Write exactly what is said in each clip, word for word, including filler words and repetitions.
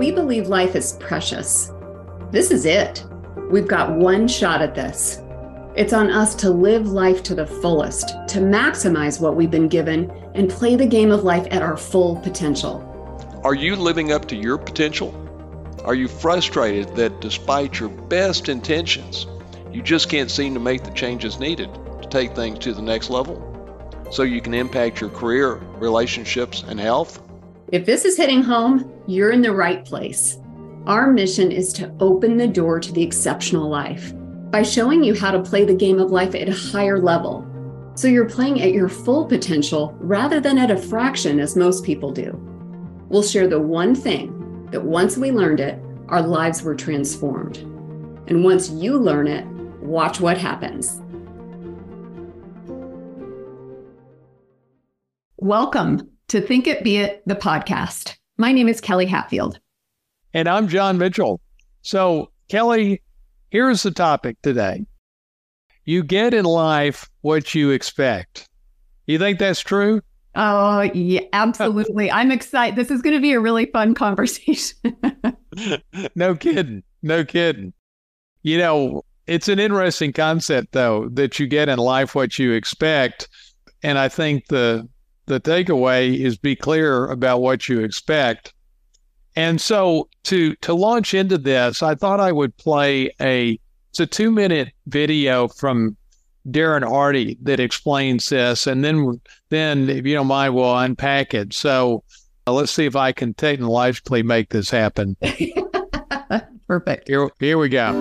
We believe life is precious. This is it. We've got one shot at this. It's on us to live life to the fullest, to maximize what we've been given, and play the game of life at our full potential. Are you living up to your potential? Are you frustrated that despite your best intentions, you just can't seem to make the changes needed to take things to the next level so you can impact your career, relationships, and health? If this is hitting home, you're in the right place. Our mission is to open the door to the exceptional life by showing you how to play the game of life at a higher level. So you're playing at your full potential rather than at a fraction as most people do. We'll share the one thing that once we learned it, our lives were transformed. And once you learn it, watch what happens. Welcome to Think It, Be It, the podcast. My name is Kelly Hatfield. And I'm John Mitchell. So, Kelly, here's the topic today. You get in life what you expect. You think that's true? Oh, yeah, absolutely. I'm excited. This is going to be a really fun conversation. No kidding. No kidding. You know, it's an interesting concept, though, that you get in life what you expect. And I think the the takeaway is be clear about what you expect. And so to to launch into this, I thought I would play a, it's a two minute video from Darren Hardy that explains this. And then, then if you don't mind, we'll unpack it. So uh, let's see if I can technologically make this happen. Perfect. Here, here we go.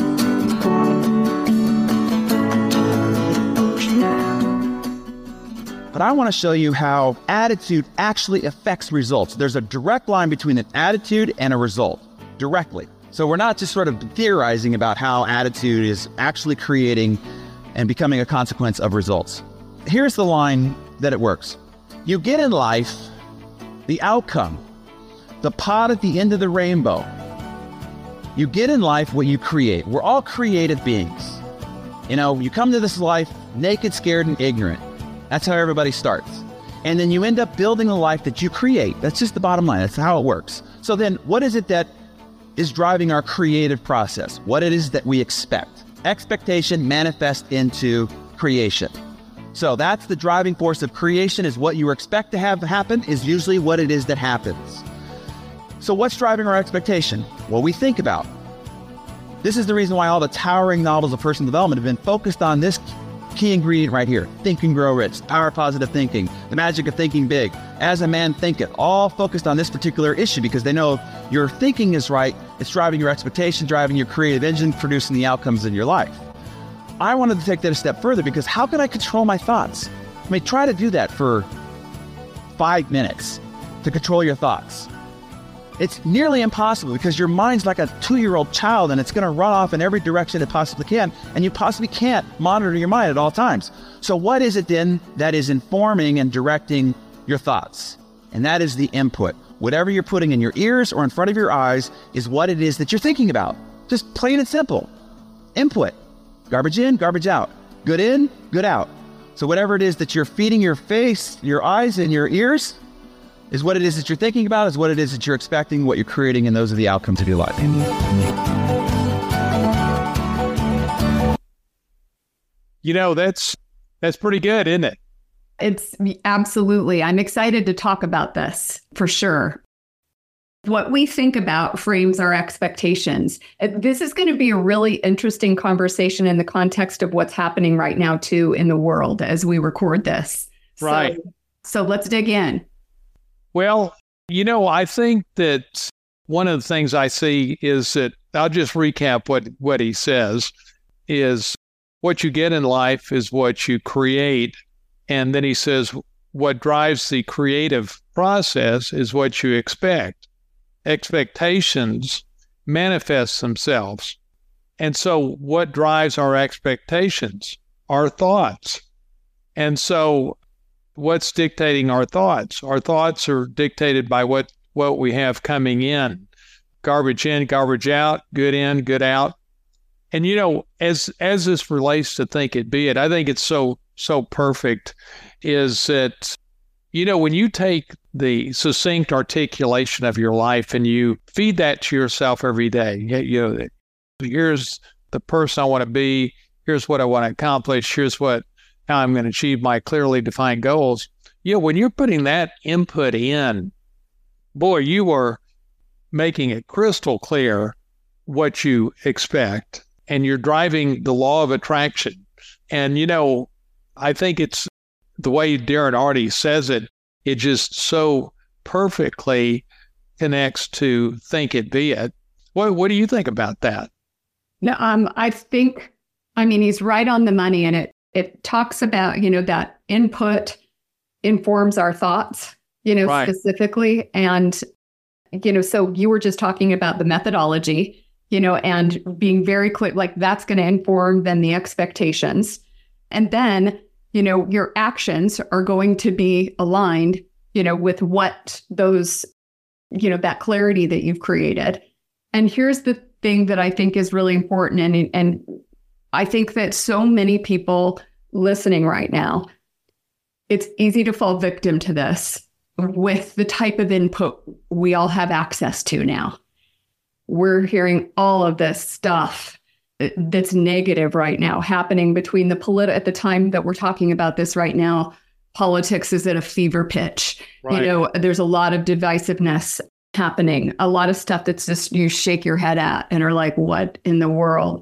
But I want to show you how attitude actually affects results. There's a direct line between an attitude and a result, directly. So we're not just sort of theorizing about how attitude is actually creating and becoming a consequence of results. Here's the line that it works. You get in life the outcome, the pot at the end of the rainbow. You get in life what you create. We're all creative beings. You know, you come to this life naked, scared, and ignorant. That's how everybody starts. And then you end up building a life that you create. That's just the bottom line. That's how it works. So then what is it that is driving our creative process? What it is that we expect? Expectation manifests into creation. So that's the driving force of creation, is what you expect to have happen is usually what it is that happens. So what's driving our expectation? What we think about. This is the reason why all the towering novels of personal development have been focused on this key ingredient right here. Think and Grow Rich, Power of Positive Thinking, The Magic of Thinking Big, As a Man Thinketh, all focused on this particular issue because they know if your thinking is right, it's driving your expectation, driving your creative engine, producing the outcomes in your life. I wanted to take that a step further because how can I control my thoughts? I mean, try to do that for five minutes to control your thoughts. It's nearly impossible because your mind's like a two-year-old child and it's going to run off in every direction it possibly can, and you possibly can't monitor your mind at all times. So what is it then that is informing and directing your thoughts? And that is the input. Whatever you're putting in your ears or in front of your eyes is what it is that you're thinking about. Just plain and simple. Input. Garbage in, garbage out. Good in, good out. So whatever it is that you're feeding your face, your eyes, and your ears is what it is that you're thinking about, is what it is that you're expecting, what you're creating, and those are the outcomes of your life. You know, that's that's pretty good, isn't it? It's absolutely. I'm excited to talk about this for sure. What we think about frames our expectations. This is going to be a really interesting conversation in the context of what's happening right now, too, in the world as we record this. Right. So, so let's dig in. Well, you know, I think that one of the things I see is that, I'll just recap what, what he says, is what you get in life is what you create. And then he says, what drives the creative process is what you expect. Expectations manifest themselves. And so what drives our expectations? Our thoughts. And so what's dictating our thoughts? Our thoughts are dictated by what, what we have coming in. Garbage in, garbage out, good in, good out. And, you know, as as this relates to Think It, Be It, I think it's so, so perfect is that, you know, when you take the succinct articulation of your life, and you feed that to yourself every day. You know, here's the person I want to be. Here's what I want to accomplish. Here's what how I'm going to achieve my clearly defined goals. You know, when you're putting that input in, boy, you are making it crystal clear what you expect, and you're driving the law of attraction. And, you know, I think it's the way Darren Hardy says it, it just so perfectly connects to think it, be it. What, what do you think about that? No, um, I think, I mean, he's right on the money, and it, it talks about, you know, that input informs our thoughts, you know, right. specifically. And, you know, so you were just talking about the methodology, you know, and being very clear, like that's going to inform then the expectations. And then, you know, your actions are going to be aligned, you know, with what those, you know, that clarity that you've created. And here's the thing that I think is really important. And, and I think that so many people listening right now, it's easy to fall victim to this with the type of input we all have access to now. We're hearing all of this stuff that's negative right now happening between the politi- at the time that we're talking about this right now, politics is at a fever pitch. Right. You know, there's a lot of divisiveness happening, a lot of stuff that's just you shake your head at and are like, what in the world?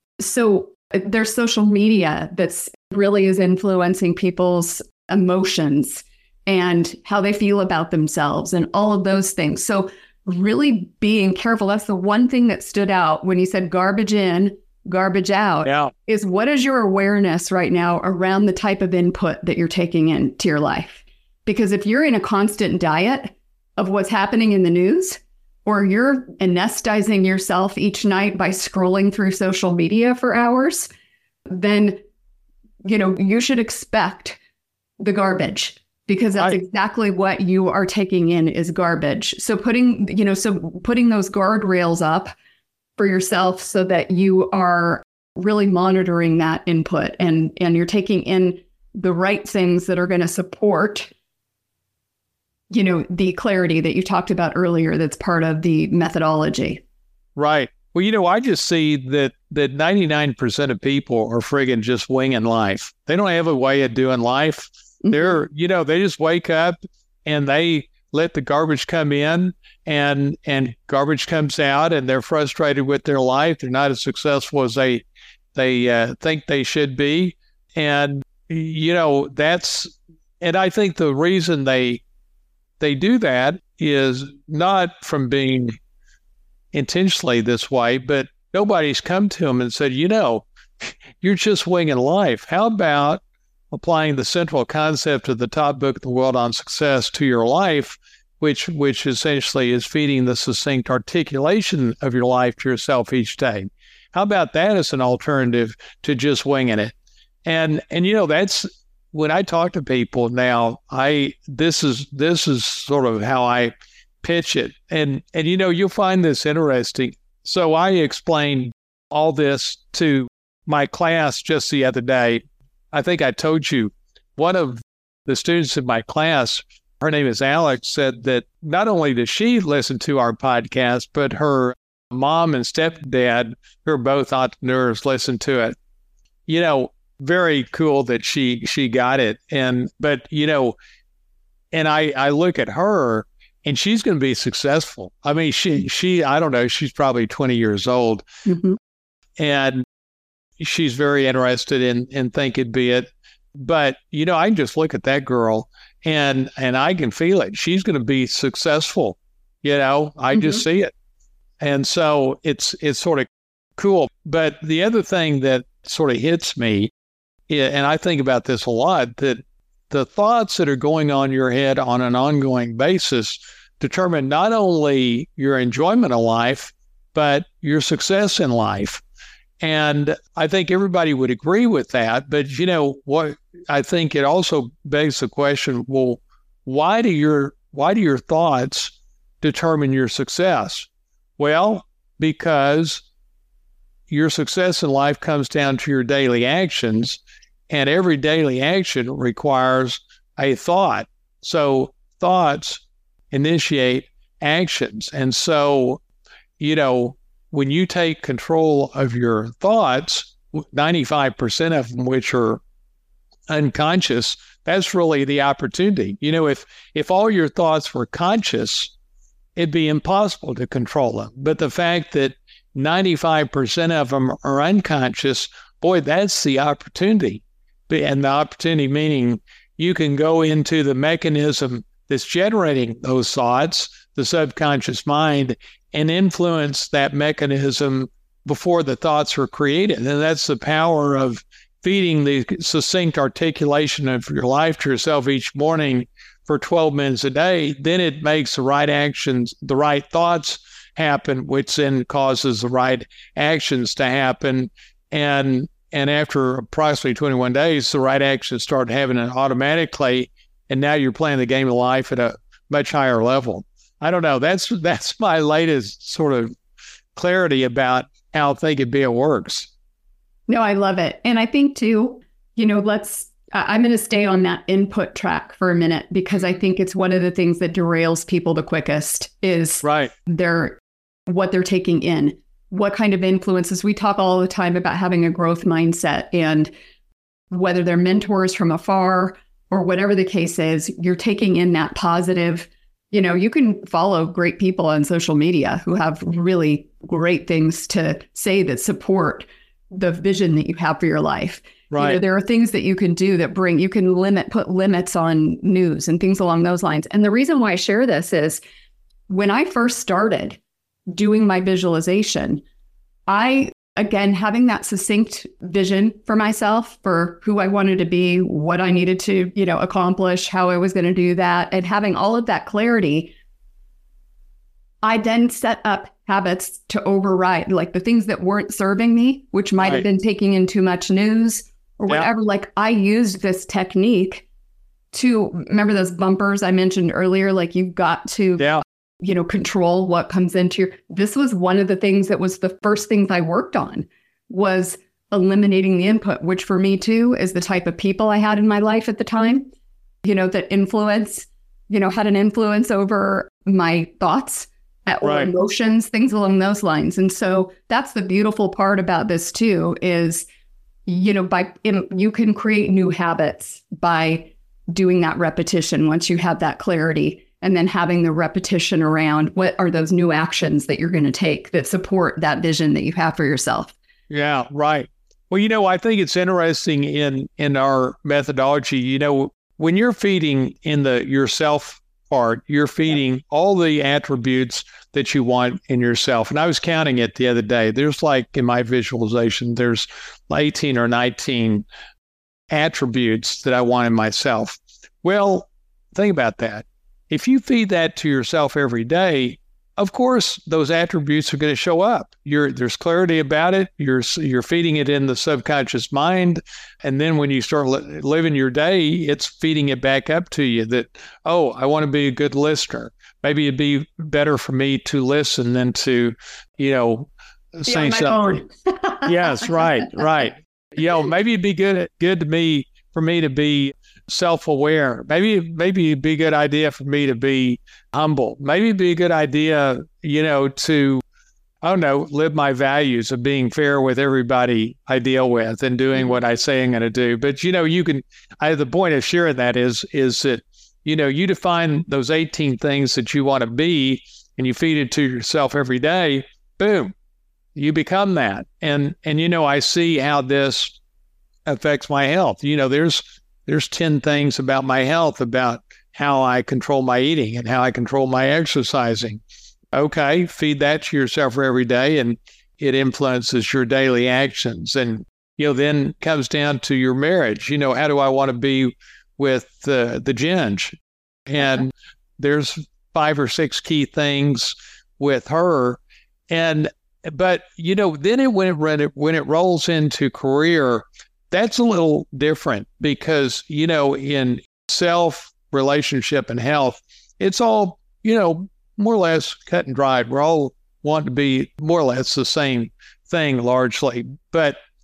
So there's social media that's really is influencing people's emotions and how they feel about themselves and all of those things. So really being careful. That's the one thing that stood out when you said garbage in, garbage out, yeah. is what is your awareness right now around the type of input that you're taking into your life? Because if you're in a constant diet of what's happening in the news, or you're anesthetizing yourself each night by scrolling through social media for hours, then, you know, you should expect the garbage. Because that's I, exactly what you are taking in is garbage. So putting, you know, so putting those guardrails up for yourself so that you are really monitoring that input and, and you're taking in the right things that are going to support, you know, the clarity that you talked about earlier. That's part of the methodology. Right. Well, you know, I just see that that ninety-nine percent of people are friggin' just winging life. They don't have a way of doing life. They're, you know, they just wake up and they let the garbage come in and and garbage comes out, and they're frustrated with their life. They're not as successful as they they uh, think they should be. And, you know, that's, and I think the reason they they do that is not from being intentionally this way, but nobody's come to them and said, you know, you're just winging life. How about applying the central concept of the top book in the world on success to your life, which which essentially is feeding the succinct articulation of your life to yourself each day. How about that as an alternative to just winging it? And and you know, that's when I talk to people now, I this is this is sort of how I pitch it. And and you know, you'll find this interesting. So I explained all this to my class just the other day. I think I told you, one of the students in my class, her name is Alex, said that not only does she listen to our podcast, but her mom and stepdad, who are both entrepreneurs, listen to it. You know, very cool that she she got it. And but, you know, and I, I look at her and she's going to be successful. I mean, she, she I don't know, she's probably twenty years old. Mm-hmm. And she's very interested in, in think it, be it. But, you know, I can just look at that girl and, and I can feel it. She's going to be successful. You know, I mm-hmm. just see it. And so it's, it's sort of cool. But the other thing that sort of hits me, and I think about this a lot, that the thoughts that are going on in your head on an ongoing basis determine not only your enjoyment of life, but your success in life. And I think everybody would agree with that. But, you know, what I think it also begs the question, well, why do your why do your thoughts determine your success? Well, because your success in life comes down to your daily actions, and every daily action requires a thought. So thoughts initiate actions. And so, you know, when you take control of your thoughts, ninety-five percent of them, which are unconscious, that's really the opportunity. You know, if if all your thoughts were conscious, it'd be impossible to control them. But the fact that ninety-five percent of them are unconscious, boy, that's the opportunity. And the opportunity meaning you can go into the mechanism that's generating those thoughts, the subconscious mind, and influence that mechanism before the thoughts are created. And that's the power of feeding the succinct articulation of your life to yourself each morning for twelve minutes a day. Then it makes the right actions, the right thoughts happen, which then causes the right actions to happen. And and after approximately twenty-one days, the right actions start having it automatically. And now you're playing the game of life at a much higher level. I don't know. That's that's my latest sort of clarity about how Think and Be It works. No, I love it. And I think too, you know, let's, I'm going to stay on that input track for a minute, because I think it's one of the things that derails people the quickest is right. their, what they're taking in, what kind of influences. We talk all the time about having a growth mindset, and whether they're mentors from afar or whatever the case is, you're taking in that positive. You know, you can follow great people on social media who have really great things to say that support the vision that you have for your life. Right. You know, there are things that you can do that bring, you can limit, put limits on news and things along those lines. And the reason why I share this is when I first started doing my visualization, I, again, having that succinct vision for myself, for who I wanted to be, what I needed to, you know, accomplish, how I was going to do that, and having all of that clarity, I then set up habits to override, like the things that weren't serving me, which might right. have been taking in too much news or whatever. Yeah. Like I used this technique to, remember those bumpers I mentioned earlier, like you've got to, yeah. you know, control what comes into your, this was one of the things that was the first things I worked on, was eliminating the input, which for me too is the type of people I had in my life at the time, you know, that influence, you know, had an influence over my thoughts or right. emotions, things along those lines. And so that's the beautiful part about this too, is, you know, by in, you can create new habits by doing that repetition once you have that clarity, and then having the repetition around what are those new actions that you're going to take that support that vision that you have for yourself. Yeah, right. Well, you know, I think it's interesting in in our methodology, you know, when you're feeding in the yourself part, you're feeding yeah. all the attributes that you want in yourself. And I was counting it the other day. There's like in my visualization, there's eighteen or nineteen attributes that I want in myself. Well, think about that. If you feed that to yourself every day, of course, those attributes are going to show up. You're, there's clarity about it. You're you're feeding it in the subconscious mind. And then when you start li- living your day, it's feeding it back up to you that, oh, I want to be a good listener. Maybe it'd be better for me to listen than to, you know, say something. Yes, right, right. You know, maybe it'd be good good to me for me to be self-aware. Maybe maybe it'd be a good idea for me to be humble. Maybe it'd be a good idea, you know, to, I don't know, live my values of being fair with everybody I deal with and doing what I say I'm going to do. But, you know, you can, I, the point of sharing that is, is that, you know, you define those eighteen things that you want to be and you feed it to yourself every day, boom, you become that. And, and, you know, I see how this affects my health. You know, there's, there's ten things about my health, about how I control my eating and how I control my exercising. Okay, feed that to yourself every day and it influences your daily actions. And, you know, then comes down to your marriage. You know, how do I want to be with uh, the Ginge? And there's five or six key things with her. And, but, you know, then it, when it, when it, when it rolls into career, that's a little different because, you know, in self, relationship, and health, it's all, you know, more or less cut and dried. We're all want to be more or less the same thing largely. But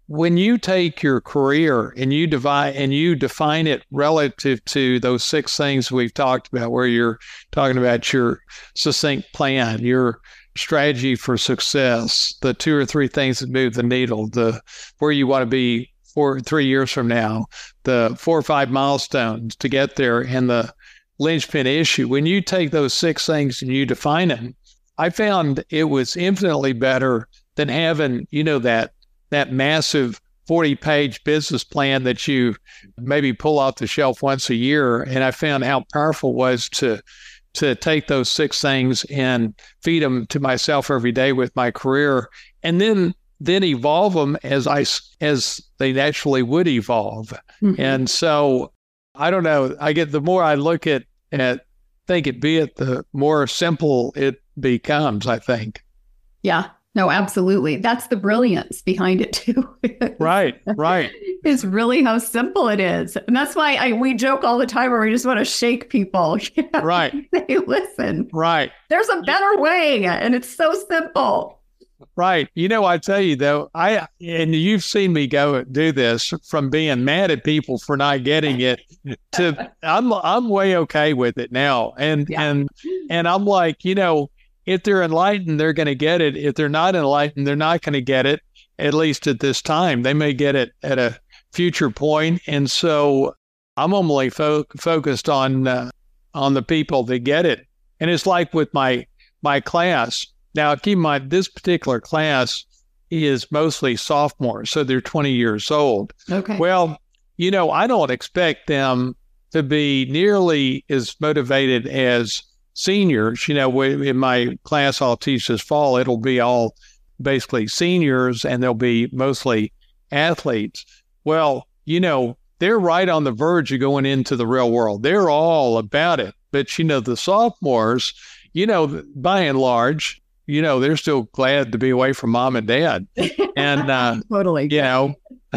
when you take your career and you divide and you define it relative to those six things we've talked about, where you're talking about your succinct plan, your strategy for success, the two or three things that move the needle, the where you want to be four, three years from now, the four or five milestones to get there, and the linchpin issue. When you take those six things and you define them, I found it was infinitely better than having, you know, that that massive forty-page business plan that you maybe pull off the shelf once a year. And I found how powerful it was to to take those six things and feed them to myself every day with my career, and then then evolve them as I as they naturally would evolve. Mm-hmm. And so I don't know. I get the more I look at at think it be it, the more simple it becomes, I think. Yeah. No, absolutely. That's the brilliance behind it too. Right, right. It's really how simple it is. And that's why I, we joke all the time where we just want to shake people. You know? Right. Say, listen, right. There's a better way, and it's so simple. Right. You know, I tell you though, I, and you've seen me go do this from being mad at people for not getting it to I'm, I'm way okay with it now. And, yeah. and, and I'm like, you know, if they're enlightened, they're going to get it. If they're not enlightened, they're not going to get it, at least at this time. They may get it at a future point. And so I'm only fo- focused on uh, on the people that get it. And it's like with my my class. Now, keep in mind, this particular class is mostly sophomores, so they're twenty years old. Okay. Well, you know, I don't expect them to be nearly as motivated as seniors. You know, in my class I'll teach this fall, it'll be all basically seniors, and they'll be mostly athletes. Well, you know, they're right on the verge of going into the real world. They're all about it. But, you know, the sophomores, you know, by and large, you know, they're still glad to be away from mom and dad. And, uh, totally, you know,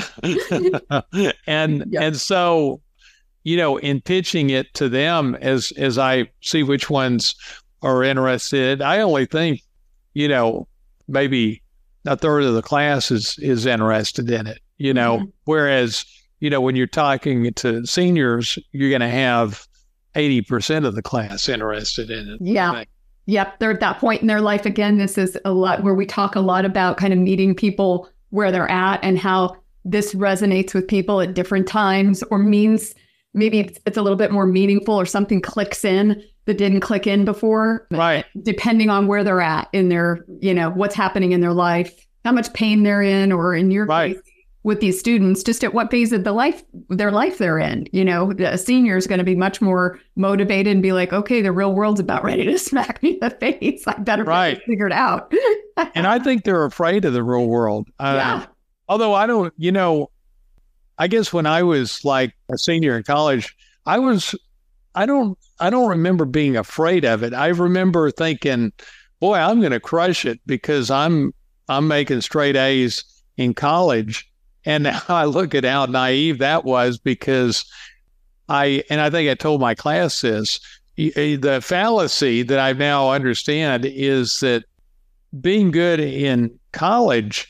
and, yep. and so, you know, in pitching it to them as as I see which ones are interested, I only think, you know, maybe a third of the class is, is interested in it, you know, mm-hmm. whereas, you know, when you're talking to seniors, you're going to have eighty percent of the class interested in it. Yeah. Yep. They're at that point in their life. Again, this is a lot where we talk a lot about kind of meeting people where they're at and how this resonates with people at different times, or means maybe it's, it's a little bit more meaningful, or something clicks in that didn't click in before. Right. Depending on where they're at in their, you know, what's happening in their life, how much pain they're in, or in your right. case with these students, just at what phase of the life, their life they're in. You know, a senior is going to be much more motivated and be like, okay, the real world's about ready to smack me in the face. I better right. get it figured out. And I think they're afraid of the real world. Uh, yeah. Although I don't, you know, I guess when I was like a senior in college, I was, I don't, I don't remember being afraid of it. I remember thinking, boy, I'm going to crush it because I'm, I'm making straight A's in college. And now I look at how naive that was, because I, and I think I told my class this, the fallacy that I now understand is that being good in college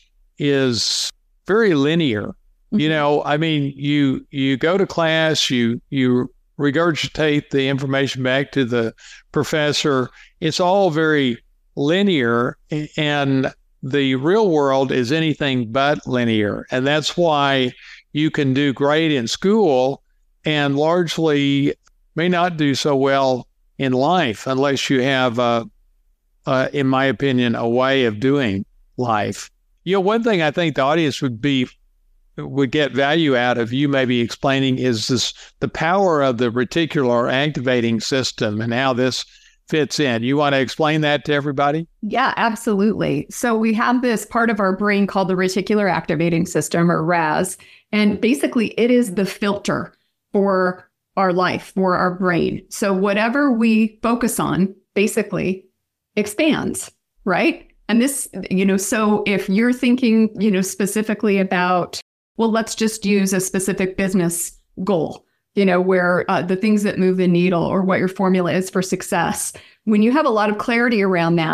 is very linear. You know, I mean, you you go to class, you you regurgitate the information back to the professor. It's all very linear, and the real world is anything but linear. And that's why you can do great in school and largely may not do so well in life unless you have, uh, uh, in my opinion, a way of doing life. You know, one thing I think the audience would be would get value out of you maybe explaining is this, the power of the reticular activating system and how this fits in. You want to explain that to everybody? Yeah, absolutely. So we have this part of our brain called the reticular activating system, or R A S, and basically it is the filter for our life, for our brain. So whatever we focus on basically expands, right? And this, you know, so if you're thinking, you know, specifically about, well, let's just use a specific business goal, you know, where uh, the things that move the needle, or what your formula is for success. When you have a lot of clarity around that,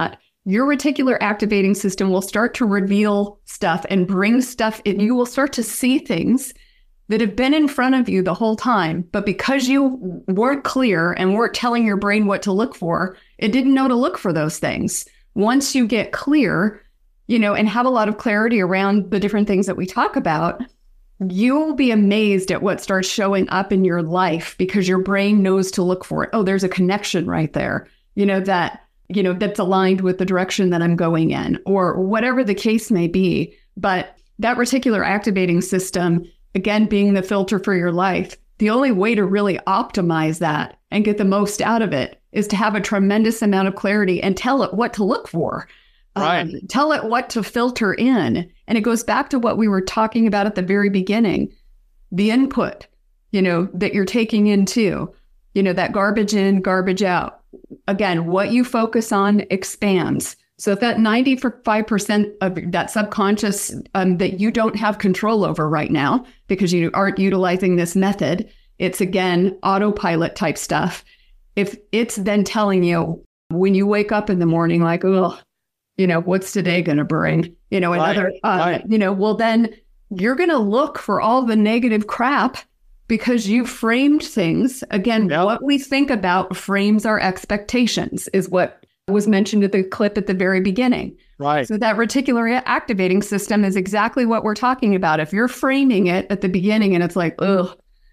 your reticular activating system will start to reveal stuff and bring stuff in. You will start to see things that have been in front of you the whole time, but because you weren't clear and weren't telling your brain what to look for, it didn't know to look for those things. Once you get clear, you know, and have a lot of clarity around the different things that we talk about, you'll be amazed at what starts showing up in your life because your brain knows to look for it. Oh, there's a connection right there, you know, that, you know, that's aligned with the direction that I'm going in, or whatever the case may be. But that reticular activating system, again, being the filter for your life, the only way to really optimize that and get the most out of it is to have a tremendous amount of clarity and tell it what to look for. Right. Um, tell it what to filter in. And it goes back to what we were talking about at the very beginning, the input, you know, that you're taking in too, you know, that garbage in, garbage out. Again, what you focus on expands. So if that ninety-five percent of that subconscious um, that you don't have control over right now because you aren't utilizing this method, it's again, autopilot type stuff. If it's then telling you when you wake up in the morning, like, oh, you know, what's today going to bring? You know, another, Right, uh, right. you know, well, then you're going to look for all the negative crap because you framed things. Again, Yep. what we think about frames our expectations is what was mentioned at the clip at the very beginning. Right. So that reticular activating system is exactly what we're talking about. If you're framing it at the beginning and it's like, ugh,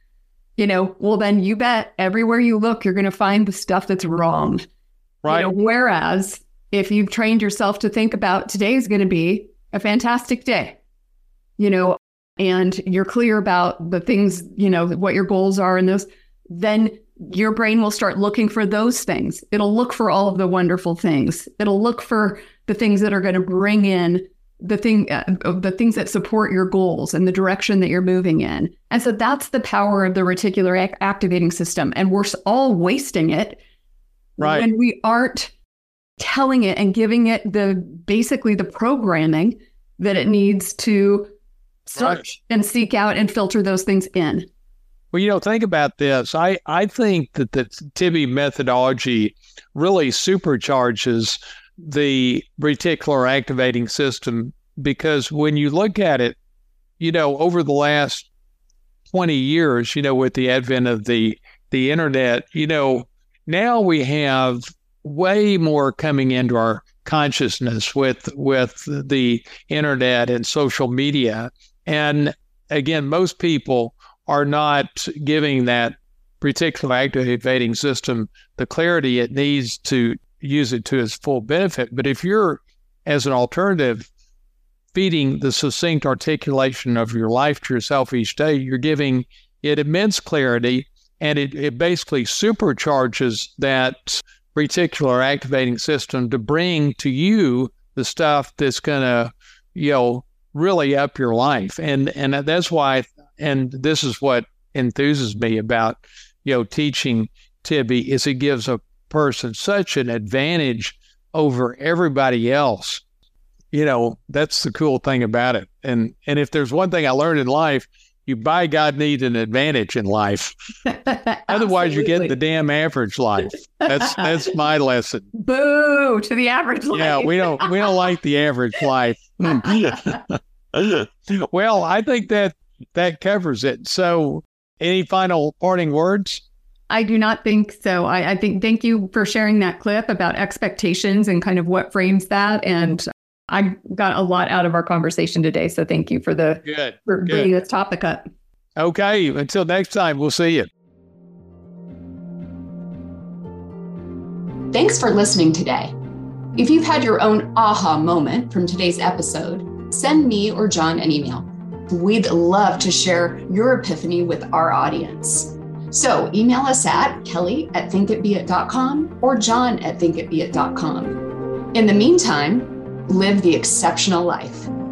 you know, well, then you bet everywhere you look, you're going to find the stuff that's wrong. Right. You know, whereas if you've trained yourself to think about today is going to be a fantastic day, you know, and you're clear about the things, you know, what your goals are and those, then your brain will start looking for those things. It'll look for all of the wonderful things. It'll look for the things that are going to bring in the thing, uh, the things that support your goals and the direction that you're moving in. And so that's the power of the reticular ac- activating system. And we're all wasting it Right. when we aren't telling it and giving it the basically the programming that it needs to search and seek out and filter those things in. Well, you know, think about this. I, I think that the Tibby methodology really supercharges the reticular activating system because when you look at it, you know, over the last twenty years, you know, with the advent of the, the internet, you know, now we have way more coming into our consciousness with, with the internet and social media. And again, most people are not giving that reticular activating system the clarity it needs to use it to its full benefit. But if you're, as an alternative, feeding the succinct articulation of your life to yourself each day, you're giving it immense clarity, and it, it basically supercharges that reticular activating system to bring to you the stuff that's going to, you know, really up your life. And and that's why, and this is what enthuses me about, you know, teaching Tibby, is it gives a person such an advantage over everybody else. You know, that's the cool thing about it. And and if there's one thing I learned in life, you by God need an advantage in life. Otherwise, you get the damn average life. That's that's my lesson. Boo to the average life. Yeah, we don't we don't like the average life. Well, I think that that covers it. So, any final parting words? I do not think so. I, I think thank you for sharing that clip about expectations and kind of what frames that. And I got a lot out of our conversation today. So thank you for the Good. for Good. bringing this topic up. Okay. Until next time, we'll see you. Thanks for listening today. If you've had your own aha moment from today's episode, send me or John an email. We'd love to share your epiphany with our audience. So email us at kelly at think it be it dot com or john at think it be it dot com. In the meantime, live the exceptional life.